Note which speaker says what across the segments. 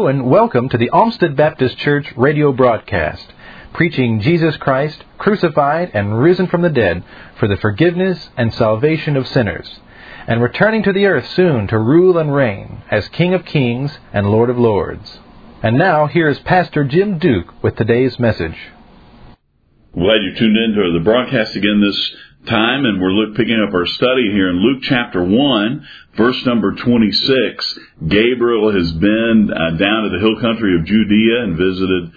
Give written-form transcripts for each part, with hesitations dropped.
Speaker 1: and welcome to the Olmsted Baptist Church radio broadcast, preaching Jesus Christ, crucified and risen from the dead for the forgiveness and salvation of sinners, and returning to the earth soon to rule and reign as King of Kings and Lord of Lords. And now, here's Pastor Jim Duke with today's message.
Speaker 2: Glad you tuned in to the broadcast again this time, and we're picking up our study here in Luke chapter 1, verse number 26. Gabriel has been down to the hill country of Judea and visited,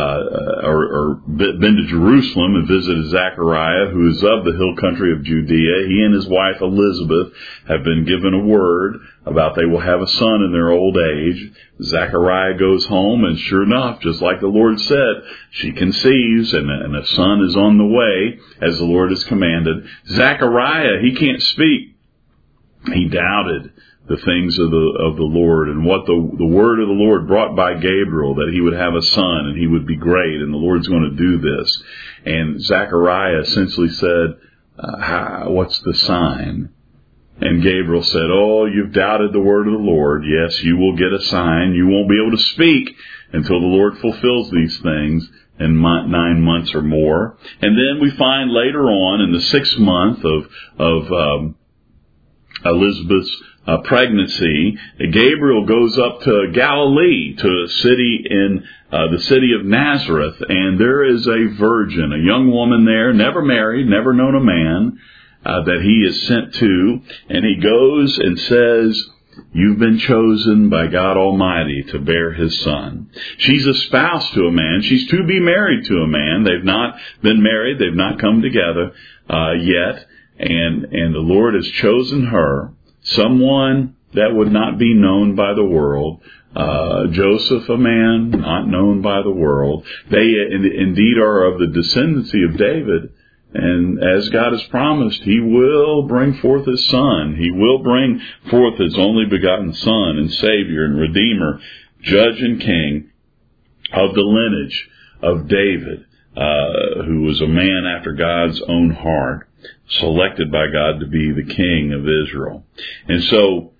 Speaker 2: been to Jerusalem and visited Zechariah, who is of the hill country of Judea. He and his wife Elizabeth have been given a word about they will have a son in their old age. Zechariah goes home, and sure enough, just like the Lord said, she conceives, and a son is on the way, as the Lord has commanded. Zechariah, he can't speak. He doubted the things of the Lord and what the word of the Lord brought by Gabriel, that he would have a son and he would be great, and the Lord's going to do this. And Zechariah essentially said, what's the sign? And Gabriel said, oh, you've doubted the word of the Lord. Yes, you will get a sign. You won't be able to speak until the Lord fulfills these things in 9 months or more. And then we find later on in the 6th month of Elizabeth's pregnancy, Gabriel goes up to Galilee, to a city in the city of Nazareth, and there is a virgin, a young woman there, never married, never known a man, that he is sent to, and he goes and says, you've been chosen by God Almighty to bear His son. She's espoused to a man. She's to be married to a man. They've not been married. They've not come together yet. And the Lord has chosen her, someone that would not be known by the world. Joseph, a man not known by the world. They indeed are of the descendancy of David. And as God has promised, He will bring forth His Son. He will bring forth His only begotten Son and Savior and Redeemer, Judge and King of the lineage of David, who was a man after God's own heart, selected by God to be the King of Israel. And so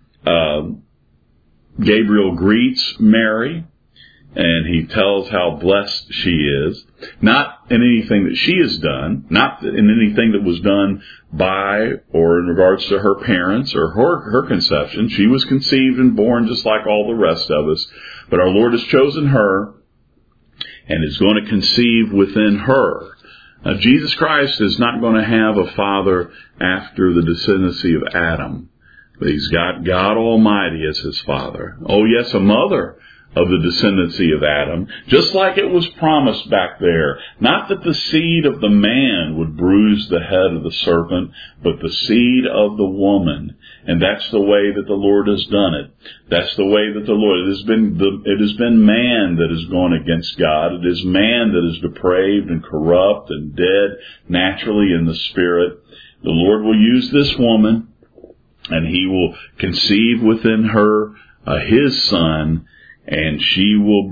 Speaker 2: Gabriel greets Mary, and he tells how blessed she is, not in anything that she has done, not in anything that was done by or in regards to her parents or her conception. She was conceived and born just like all the rest of us. But our Lord has chosen her and is going to conceive within her. Now, Jesus Christ is not going to have a father after the descendancy of Adam, but He's got God Almighty as His father. Oh, yes, a mother of the descendancy of Adam, just like it was promised back there. Not that the seed of the man would bruise the head of the serpent, but the seed of the woman. And that's the way that the Lord has done it. That's the way that the Lord, it has been man that has gone against God. It is man that is depraved and corrupt and dead naturally in the spirit. The Lord will use this woman, and He will conceive within her His Son, and she will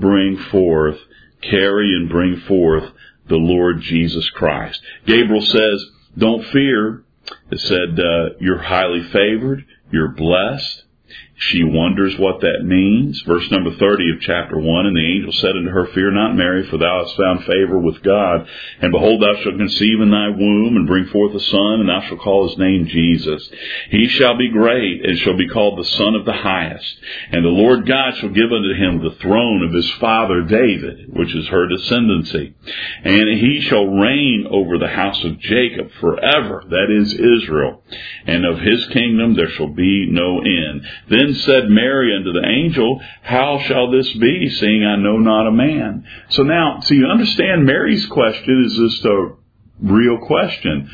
Speaker 2: carry and bring forth the Lord Jesus Christ. Gabriel says, don't fear. It said, you're highly favored. You're blessed. She wonders what that means. Verse number 30 of chapter 1, and the angel said unto her, fear not, Mary, for thou hast found favor with God. And behold, thou shalt conceive in thy womb, and bring forth a son, and thou shalt call his name Jesus. He shall be great, and shall be called the Son of the Highest. And the Lord God shall give unto him the throne of his father David, which is her descendancy. And he shall reign over the house of Jacob forever, that is Israel. And of his kingdom there shall be no end. Then said Mary unto the angel, how shall this be, seeing I know not a man? So now, you understand Mary's question is just a real question.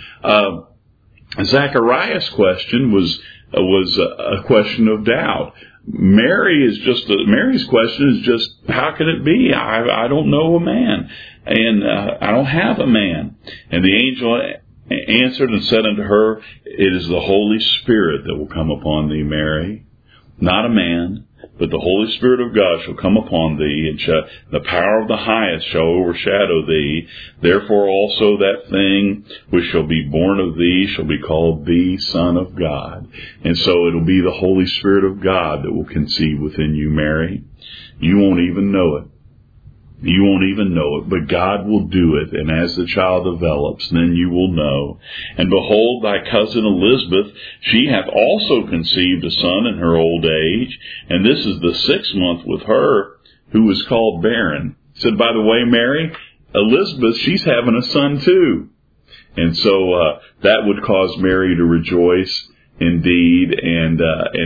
Speaker 2: Zechariah's question was a question of doubt. Mary's question is just, how can it be? I don't know a man, and I don't have a man. And the angel answered and said unto her, it is the Holy Spirit that will come upon thee, Mary. Not a man, But the Holy Spirit of God shall come upon thee, and the power of the highest shall overshadow thee. Therefore also that thing which shall be born of thee shall be called the Son of God. And so it'll be the Holy Spirit of God that will conceive within you, Mary. You won't even know it. You won't even know it, but God will do it. And as the child develops, then you will know. And behold, thy cousin Elizabeth, she hath also conceived a son in her old age. And this is the 6th month with her, who was called barren. He said, by the way, Mary, Elizabeth, she's having a son too. And so that would cause Mary to rejoice indeed. And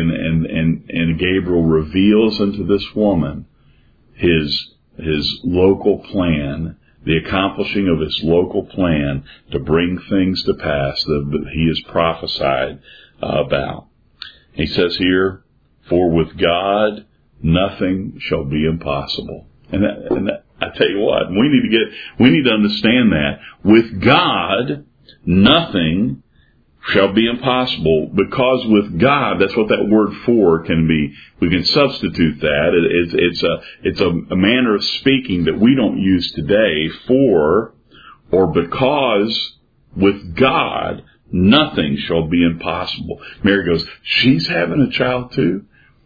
Speaker 2: Gabriel reveals unto this woman his local plan, the accomplishing of his local plan to bring things to pass that he has prophesied about. He says here, for with God nothing shall be impossible. And I tell you what, we need to understand that. With God, nothing shall be impossible, because with God, that's what that word for can be. We can substitute that. It's a manner of speaking that we don't use today, for or because with God, nothing shall be impossible. Mary goes, she's having a child too?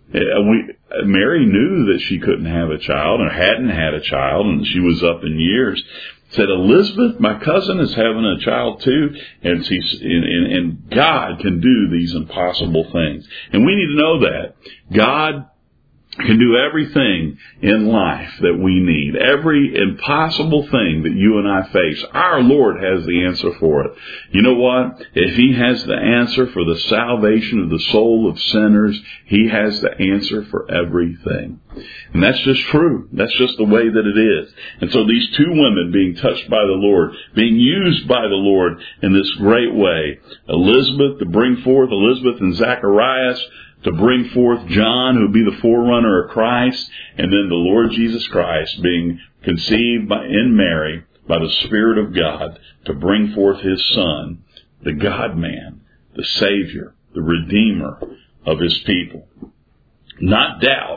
Speaker 2: Mary knew that she couldn't have a child or hadn't had a child, and she was up in years. Said, Elizabeth, my cousin, is having a child too, and God can do these impossible things. And we need to know that. God can do everything in life that we need. Every impossible thing that you and I face, our Lord has the answer for it. You know what? If He has the answer for the salvation of the soul of sinners, He has the answer for everything. And that's just true. That's just the way that it is. And so these two women being touched by the Lord, being used by the Lord in this great way, Elizabeth to bring forth, Elizabeth and Zacharias to bring forth John, who would be the forerunner of Christ, and then the Lord Jesus Christ being conceived in Mary by the Spirit of God to bring forth His Son, the God-man, the Savior, the Redeemer of His people. Not doubt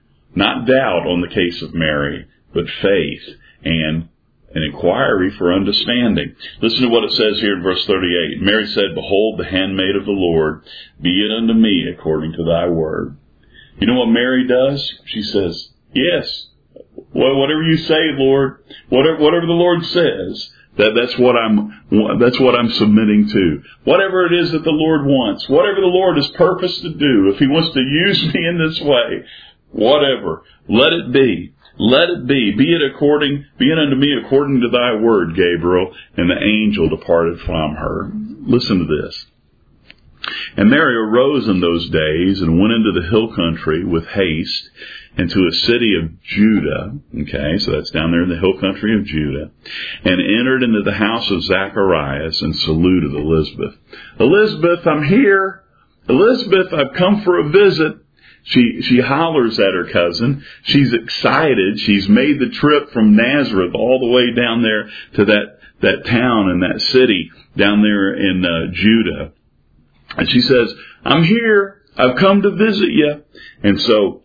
Speaker 2: on the case of Mary, but faith and an inquiry for understanding. Listen to what it says here in verse 38. Mary said, behold, the handmaid of the Lord, be it unto me according to thy word. You know what Mary does? She says, yes, whatever you say, Lord, whatever the Lord says, that's what I'm submitting to. Whatever it is that the Lord wants, whatever the Lord has purposed to do, if He wants to use me in this way, whatever, let it be. Let it be. Be it unto me according to thy word, Gabriel. And the angel departed from her. Listen to this. And Mary arose in those days and went into the hill country with haste into a city of Judah. Okay, so that's down there in the hill country of Judah. And entered into the house of Zacharias and saluted Elizabeth. Elizabeth, I'm here. Elizabeth, I've come for a visit. She hollers at her cousin. She's excited. She's made the trip from Nazareth all the way down there to that town and that city down there in Judah. And she says, I'm here. I've come to visit you. And so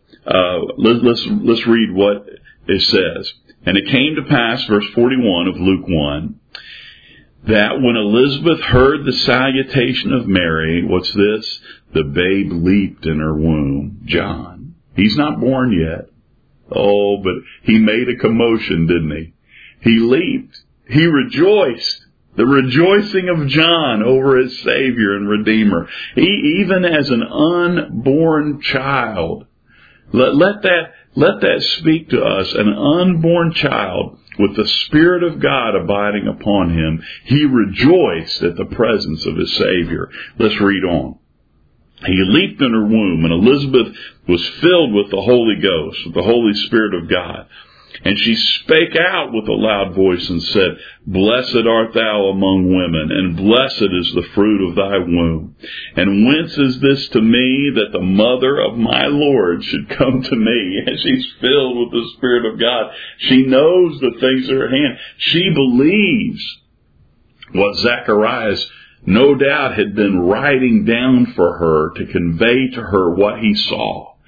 Speaker 2: let's read what it says. And it came to pass, verse 41 of Luke 1, that when Elizabeth heard the salutation of Mary, what's this? The babe leaped in her womb. John. He's not born yet. Oh, but he made a commotion, didn't he? He leaped. He rejoiced. The rejoicing of John over his Savior and Redeemer. Even as an unborn child. Let that speak to us. An unborn child with the Spirit of God abiding upon him. He rejoiced at the presence of his Savior. Let's read on. He leaped in her womb, and Elizabeth was filled with the Holy Ghost, with the Holy Spirit of God. And she spake out with a loud voice and said, Blessed art thou among women, and blessed is the fruit of thy womb. And whence is this to me, that the mother of my Lord should come to me? And she's filled with the Spirit of God. She knows the things at her hand. She believes what Zacharias no doubt had been writing down for her to convey to her what he saw.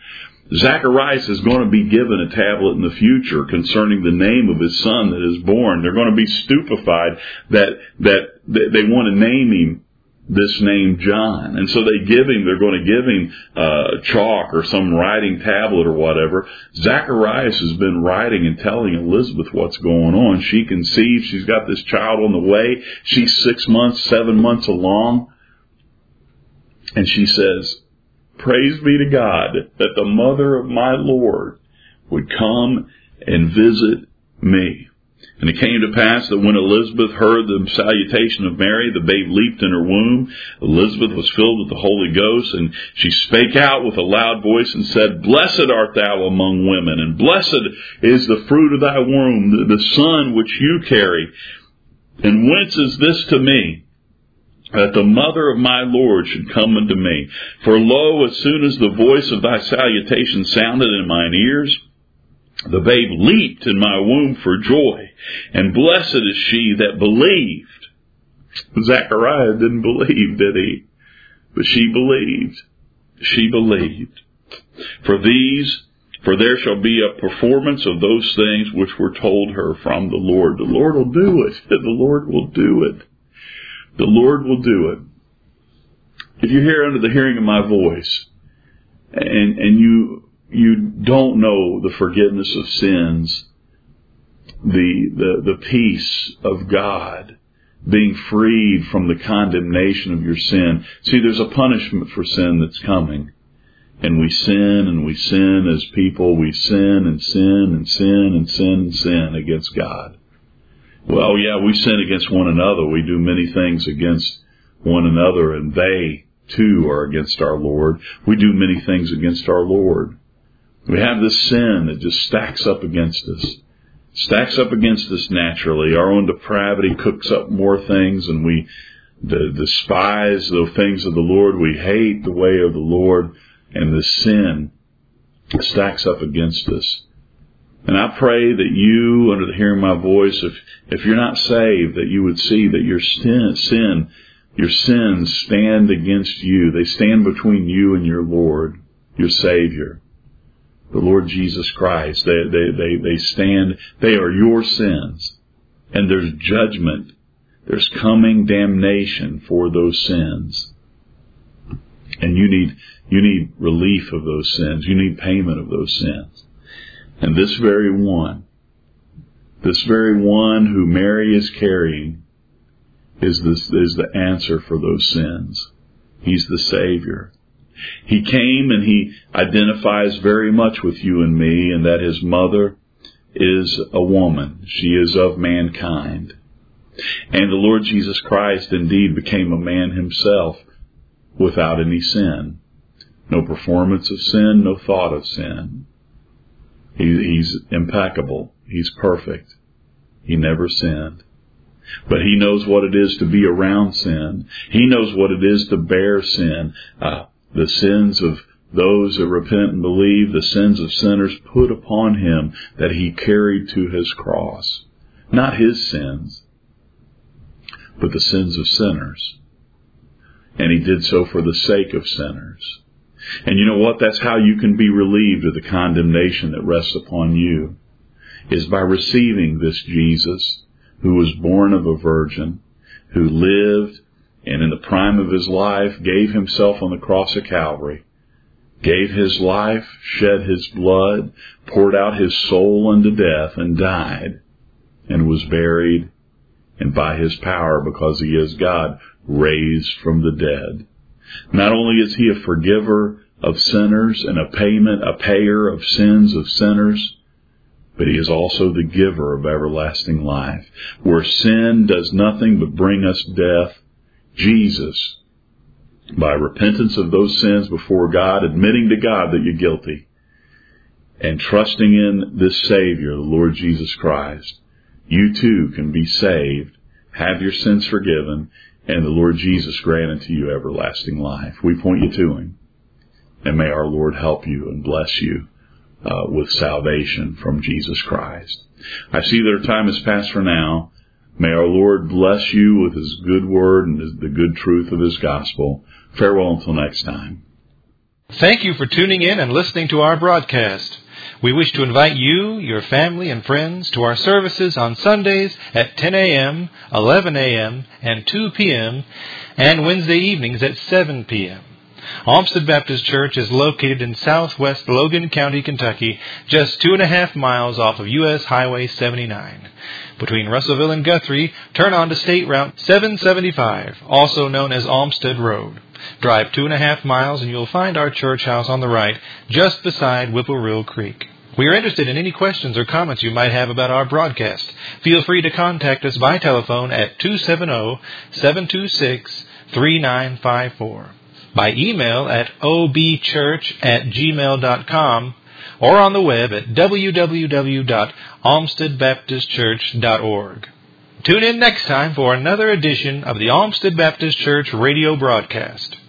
Speaker 2: Zacharias is going to be given a tablet in the future concerning the name of his son that is born. They're going to be stupefied that they want to name him this name John. And so they're going to give him chalk or some writing tablet or whatever. Zacharias has been writing and telling Elizabeth what's going on. She conceives. She's got this child on the way. She's 6 months, 7 months along. And she says, "Praise be to God that the mother of my Lord would come and visit me." And it came to pass that when Elizabeth heard the salutation of Mary, the babe leaped in her womb. Elizabeth was filled with the Holy Ghost, and she spake out with a loud voice and said, "Blessed art thou among women, and blessed is the fruit of thy womb, the son which you carry. And whence is this to me, that the mother of my Lord should come unto me? For lo, as soon as the voice of thy salutation sounded in mine ears, the babe leaped in my womb for joy. And blessed is she that believed." Zechariah didn't believe, did he? But she believed. She believed. For there shall be a performance of those things which were told her from the Lord. The Lord will do it. The Lord will do it. The Lord will do it. If you're here under the hearing of my voice, and you don't know the forgiveness of sins, the peace of God, being freed from the condemnation of your sin. See, there's a punishment for sin that's coming. And we sin as people. We sin and sin and sin and sin and sin against God. Well, yeah, we sin against one another. We do many things against one another, and they, too, are against our Lord. We do many things against our Lord. We have this sin that just stacks up against us. Stacks up against us naturally. Our own depravity cooks up more things, and we despise the things of the Lord. We hate the way of the Lord, and the sin stacks up against us. And I pray that you, under the hearing of my voice, if you're not saved, that you would see that your sins stand against you. They stand between you and your Lord, your Savior, the Lord Jesus Christ. They stand. They are your sins, and there's judgment. There's coming damnation for those sins, and you need relief of those sins. You need payment of those sins. And this very one who Mary is carrying is the answer for those sins. He's the Savior. He came and he identifies very much with you and me, and that his mother is a woman. She is of mankind. And the Lord Jesus Christ indeed became a man himself without any sin. No performance of sin, no thought of sin. He's impeccable. He's perfect. He never sinned. But he knows what it is to be around sin. He knows what it is to bear sin. The sins of those that repent and believe, the sins of sinners put upon him that he carried to his cross. Not his sins, but the sins of sinners. And he did so for the sake of sinners. And you know what? That's how you can be relieved of the condemnation that rests upon you, is by receiving this Jesus, who was born of a virgin, who lived and in the prime of his life gave himself on the cross of Calvary, gave his life, shed his blood, poured out his soul unto death, and died, and was buried, and by his power, because he is God, raised from the dead. Not only is he a forgiver of sinners and a payer of sins of sinners, but he is also the giver of everlasting life. Where sin does nothing but bring us death, Jesus, by repentance of those sins before God, admitting to God that you're guilty, and trusting in this Savior, the Lord Jesus Christ, you too can be saved, have your sins forgiven, and the Lord Jesus granted to you everlasting life. We point you to him. And may our Lord help you and bless you with salvation from Jesus Christ. I see that our time has passed for now. May our Lord bless you with his good word and the good truth of his gospel. Farewell until next time.
Speaker 1: Thank you for tuning in and listening to our broadcast. We wish to invite you, your family, and friends to our services on Sundays at 10 a.m., 11 a.m., and 2 p.m., and Wednesday evenings at 7 p.m. Olmsted Baptist Church is located in southwest Logan County, Kentucky, just 2.5 miles off of U.S. Highway 79. Between Russellville and Guthrie, turn on to State Route 775, also known as Olmsted Road. Drive 2.5 miles and you'll find our church house on the right, just beside Whippoorwill Creek. We are interested in any questions or comments you might have about our broadcast. Feel free to contact us by telephone at 270-726-3954, by email at obchurch@gmail.com, or on the web at www.olmstedbaptistchurch.org. Tune in next time for another edition of the Olmsted Baptist Church radio broadcast.